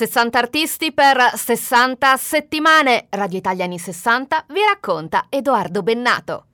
60 artisti per 60 settimane. Radio Italia anni 60 vi racconta Edoardo Bennato.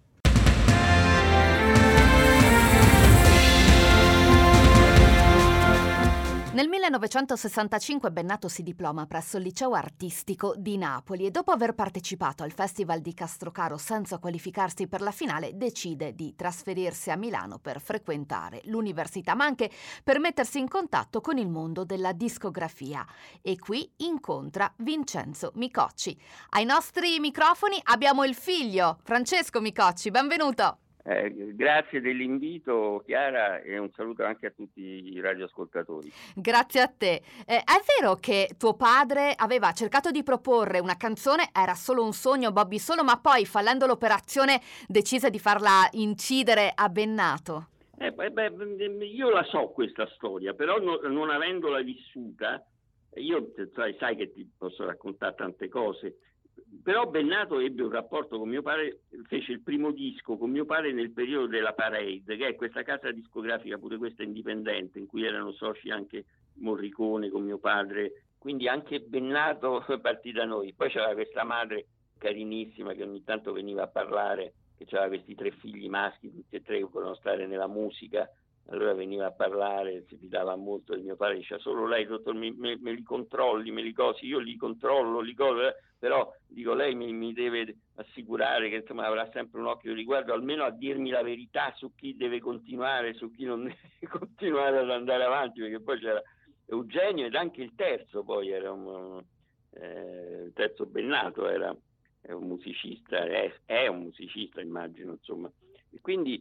Nel 1965 Bennato si diploma presso il Liceo Artistico di Napoli e dopo aver partecipato al Festival di Castrocaro senza qualificarsi per la finale decide di trasferirsi a Milano per frequentare l'università ma anche per mettersi in contatto con il mondo della discografia e qui incontra Vincenzo Micocci. Ai nostri microfoni abbiamo il figlio Francesco Micocci, benvenuto! Grazie dell'invito Chiara e un saluto anche a tutti i radioascoltatori. Grazie a te. È vero che tuo padre aveva cercato di proporre una canzone, era solo un sogno, Bobby Solo, ma poi fallendo l'operazione decise di farla incidere a Bennato? Io la so questa storia, però non avendola vissuta, io sai che ti posso raccontare tante cose. Però Bennato ebbe un rapporto con mio padre, fece il primo disco con mio padre nel periodo della Parade, che è questa casa discografica, pure questa indipendente, in cui erano soci anche Morricone con mio padre, quindi anche Bennato partì da noi. Poi c'era questa madre carinissima che ogni tanto veniva a parlare, che aveva questi 3 figli maschi, tutti e 3 che volevano stare nella musica. Allora veniva a parlare, si fidava molto di mio padre, diceva solo lei dottor me li controlli, me li cosi, io li controllo, però dico lei mi deve assicurare che insomma avrà sempre un occhio di riguardo, almeno a dirmi la verità su chi deve continuare, su chi non deve continuare ad andare avanti, perché poi c'era Eugenio ed anche il terzo, poi era il terzo Bennato, è un musicista, è un musicista immagino, insomma, e quindi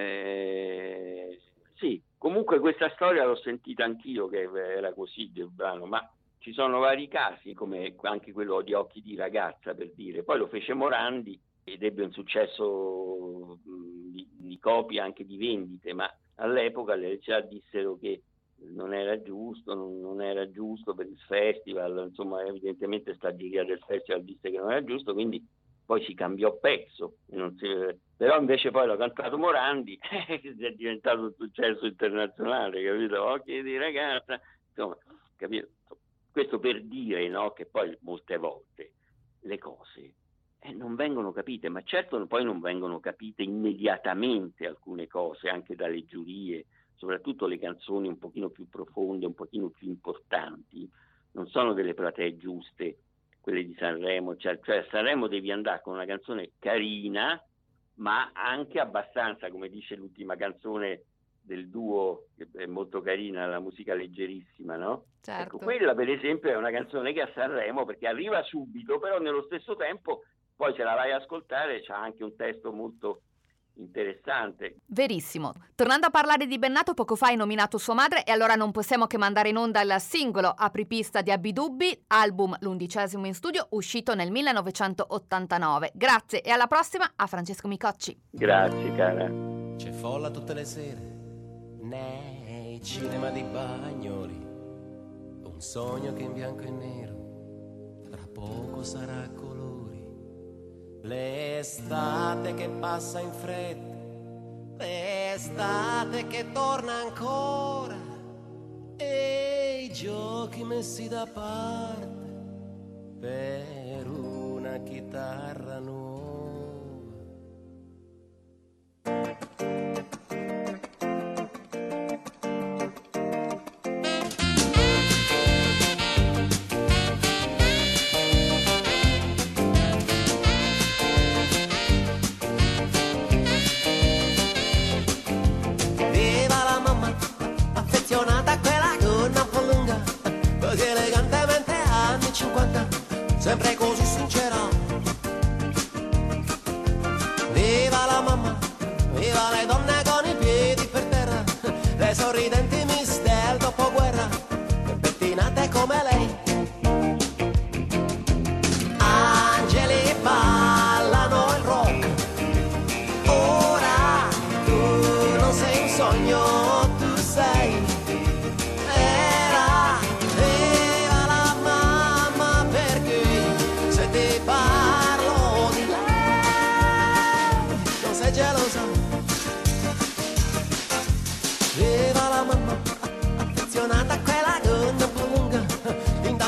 sì, comunque questa storia l'ho sentita anch'io che era così del brano, ma ci sono vari casi, come anche quello di Occhi di ragazza, per dire. Poi lo fece Morandi ed ebbe un successo di copie, anche di vendite, ma all'epoca le RCA dissero che non era giusto per il festival, insomma evidentemente sta giuria del festival disse che non era giusto, quindi poi si cambiò pezzo, però invece poi l'ha cantato Morandi è diventato un successo internazionale, capito? Occhi di ragazza, insomma, capito? Questo per dire, no, che poi molte volte le cose non vengono capite, ma certo poi non vengono capite immediatamente alcune cose, anche dalle giurie, soprattutto le canzoni un pochino più profonde, un pochino più importanti, non sono delle platee giuste, quelle di Sanremo, cioè a Sanremo devi andare con una canzone carina, ma anche abbastanza, come dice l'ultima canzone del duo, che è molto carina, la musica leggerissima, no? Certo. Ecco, quella per esempio è una canzone che a Sanremo, perché arriva subito, però nello stesso tempo poi se la vai a ascoltare c'ha anche un testo molto interessante. Verissimo. Tornando a parlare di Bennato, poco fa hai nominato sua madre e allora non possiamo che mandare in onda il singolo Apripista di Abidubbi, album l'11° in studio, uscito nel 1989. Grazie e alla prossima a Francesco Micocci. Grazie cara. C'è folla tutte le sere nei cinema di Bagnoli, un sogno che in bianco e nero tra poco sarà a colori. L'estate che passa in fretta, l'estate che torna ancora, e i giochi messi da parte per una chitarra nuova. Sempre così sincera. Viva la mamma, viva le donne con i piedi per terra, le sorridenti miss del dopoguerra, le pettinate come lei. Angeli ballano il rock, ora tu non sei un sogno, tu sei. Viva la mamma, affezionata a quella gonna un po' lunga,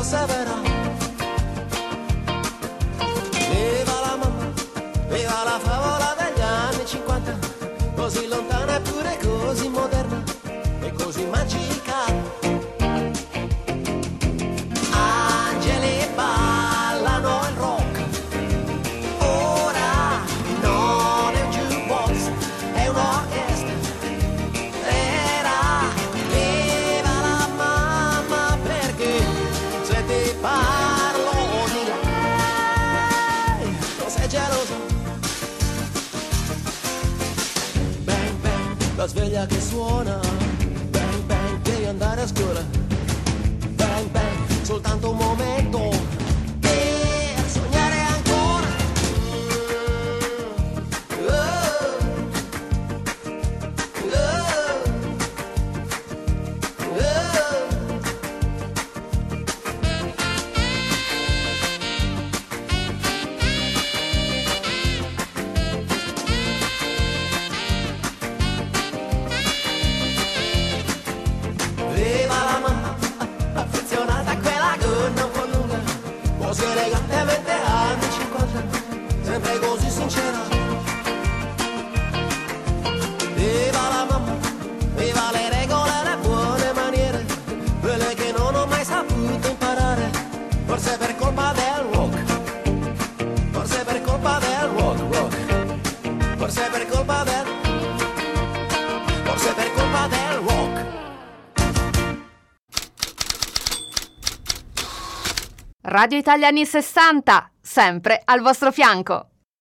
severa. Viva la mamma, viva la favola degli anni 50, così lontana eppure così moderna e così magica. Angeli ballano il rock, ora non è un jukebox, è un'orchestra. Era viva la mamma, perché se ti parlo di lei non sei geloso. Bang bang, la sveglia che suona, bang bang, devi andare a scuola. Bang bang, soltanto un momento per sognare ancora. Oh, oh, oh. Viva la mamma, affezionata a quella gonna un po' lunga, così elegantemente anni 50, sempre così sincera. Viva la mamma, viva le regole e le buone maniere, quelle che non ho mai saputo imparare, forse per colpa del rock, forse per colpa del rock, forse per colpa del, forse per colpa del rock. Radio Italia anni 60, sempre al vostro fianco.